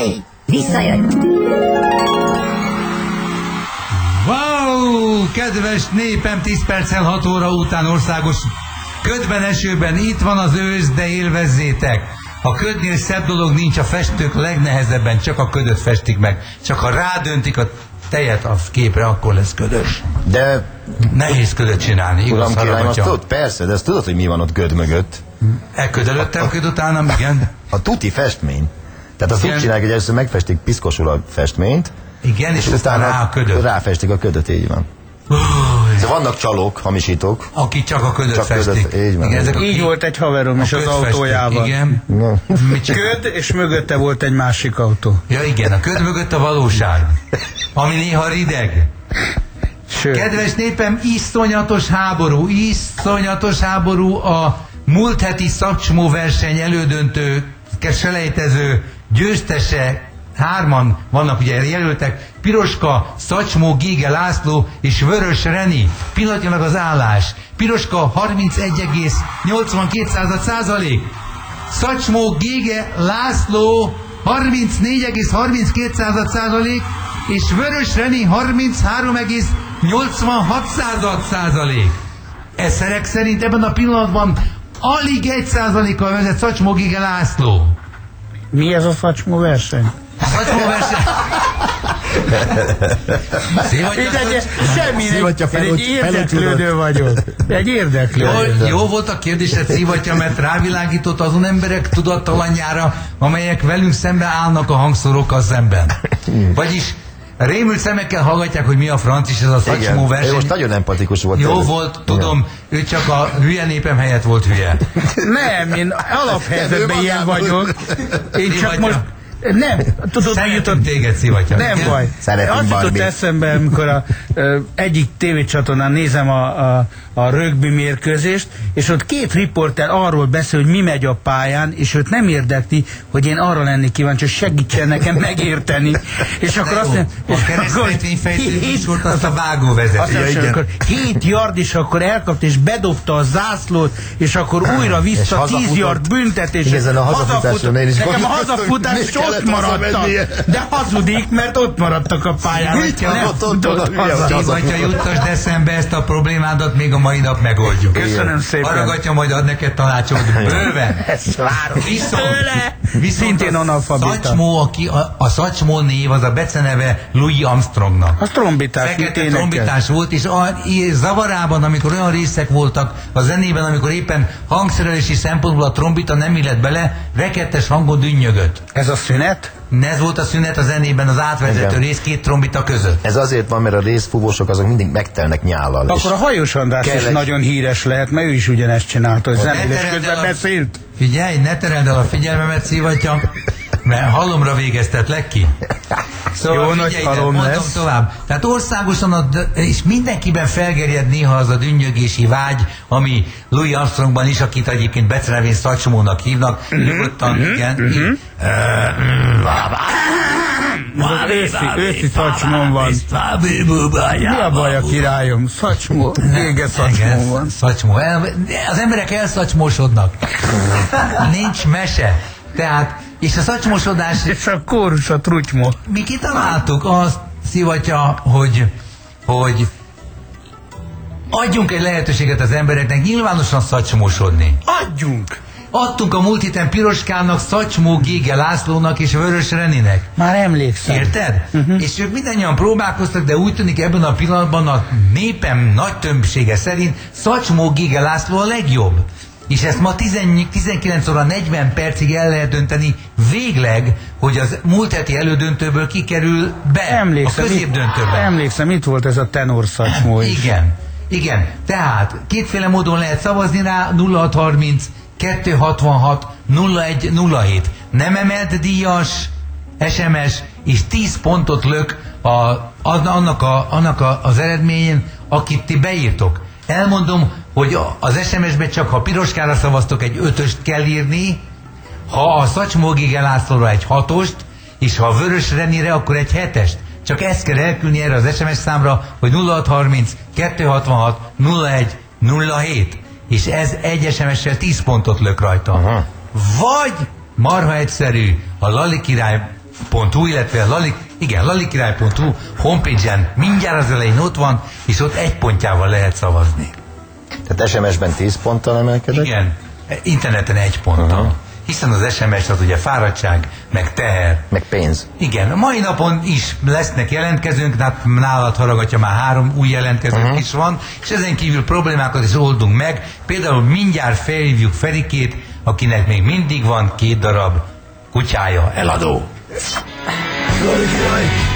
Jaj! Visszajött! Wow! Kedves népem, 10 perccel 6 óra után országos ködben, esőben itt van az ősz, de élvezzétek! A ködnél szebb dolog nincs, a festők legnehezebben csak a ködöt festik meg. Csak ha rádöntik a tejet a képre, akkor lesz ködös. De... nehéz ködöt csinálni, igaz? Uram, királyom, azt tudod, persze, de azt tudod, hogy mi van ott köd mögött? Köd előttem, köd utánam, igen. A tuti festmény. Tehát azt úgy csinálják, hogy először megfestik piszkosul a festményt, igen, és utána rá a ködöt. Ráfestik a ködöt, így van. Szóval vannak csalók, hamisítók. Akik csak a ködöt festik. Így van. Igen, így volt egy haverom is az autójával. Igen. Köd, és mögötte volt egy másik autó. Ja igen, a köd mögött a valóság. Ami néha rideg. Sőt. Kedves népem, iszonyatos háború a múlt heti Szacsmó verseny elődöntő selejtező győztese. 3-an vannak ugye jelöltek, Piroska, Szacsmó, Gége László és Vörös Reni. Pillanatnyilag az állás. Piroska 31,82%. Szacsmó, Gége László 34,32% és Vörös Reni 33,86%. Eszerek szerint ebben a pillanatban alig 1%-kal vezet Szacsmó, Gége László. Mi ez a Szacsmó verseny? Szacsmó verseny. Egy érdeklődő vagyok. Egy érdeklődő. Jó volt a kérdésed, Szivatya, mert rávilágított azon emberek tudattalanjára, amelyek velünk szemben állnak a hangszorokkal szemben. Vagyis rémült szemekkel hallgatják, hogy mi a francis ez a Szacsmó verseny. Ő most nagyon empatikus volt. Jó volt, tudom, ő csak a hülye népem helyett volt hülye. Nem, én alaphelyzetben ilyen vagyok. Én csak most... Nem, tudod, szeretünk téged, Szivatya. Nem baj. Azt jutott eszembe, amikor egyik tévécsatornán nézem a rögbi mérkőzést, és ott 2 riporter arról beszél, hogy mi megy a pályán, és őt nem érdekli, hogy én arra lennék kíváncsi, hogy segítsen nekem megérteni. És akkor azt mondja, a keresztényfejtő volt azt a vágóvezető. Akkor 7 yard, és akkor elkapta, és bedobta a zászlót, és akkor újra vissza 10 yard büntetés. Ezen a hazafutásra én is nekem a hazafutás ott maradtak, de hazudik, mert ott maradtak a pályán. Szivatya, juttasd eszembe ezt a problémádat, még a mai nap megoldjuk. Köszönöm szépen. Haragatja, majd ad neked tanácsot bőven. Ezt várom. Viszont szintén analfabeta. A Szacsmó név, az a beceneve Louis Armstrongnak. Az trombitás. Fekete trombitás volt, és zavarában, amikor olyan részek voltak a zenében, amikor éppen hangszerelési szempontból a trombita nem illett bele, rekettes hangon dünnyögött. Ez a szünet? Ez volt a szünet a zenében, az átvezető rész 2 trombita között. Ez azért van, mert a részfúvósok azok mindig megtelnek nyállal. Akkor a Hajós András is nagyon híres lehet, mert ő is ugyanezt csinálta, hogy zenélés közben beszélt. Figyelj, ne tereld el a figyelmemet, Szivatya, mert halomra végeztetlek ki. Szóval jó nagy halom lesz. Tovább. Tehát országosan, és mindenkiben felgerjed néha az a dünnyögési vágy, ami Louis Armstrongban is, akit egyébként becenevén Szacsmónak hívnak. Nyugodtan, igen. Őszi Szacsmón van. Mi a baj a királyom? Szacsmó. Vége Szacsmó van. Szacsmó. Az emberek elszatymósodnak. Nincs mese. Tehát, és a szatymósodás... És a kórus a trutymó. Mi kitaláltuk azt, Szivatya, hogy adjunk egy lehetőséget az embereknek nyilvánosan szatymósodni. Adjunk! Adtunk a múlt héten Piroskának, Szacsmó, Gége Lászlónak és Vörös Reninek. Már emlékszem. Érted? És ők mindannyian próbálkoztak, de úgy tűnik ebben a pillanatban a népem nagy többsége szerint Szacsmó, Gége László a legjobb. És ezt ma 19 óra 40 percig el lehet dönteni végleg, hogy az múlt heti elődöntőből kikerül be a középdöntőbe. Emlékszem, itt volt ez a tenor Szacsmó is. Igen. Tehát kétféle módon lehet szavazni rá, 0630 266 0107. Nem emelt díjas SMS, és 10 pontot lök annak az eredményén, akit ti beírtok. Elmondom, hogy az SMS-ben csak ha Piroskára szavaztok, egy 5-öst kell írni, ha a Szacsmó Gége Lászlóra egy 6-ost, és ha a Vörös Renire, akkor egy 7-est. Csak ezt kell elküldni erre az SMS számra, hogy 0630 266 0107. És ez egy SMS-sel 10 pontot lök rajta. Vagy marha egyszerű, a Lali király illetve lalikirály.hu homepage-en mindjárt az elején ott van, és ott 1 pontjával lehet szavazni. Tehát SMS-ben 10 ponttal emelkedett? Igen, interneten 1 ponttal. Hiszen az SMS az ugye fáradtság, meg teher. Meg pénz. Igen, a mai napon is lesznek jelentkezőnk, nálad haragatja már 3 új jelentkezőnk is van, és ezen kívül problémákat is oldunk meg. Például mindjárt felhívjuk Ferikét, akinek még mindig van 2 darab kutyája eladó.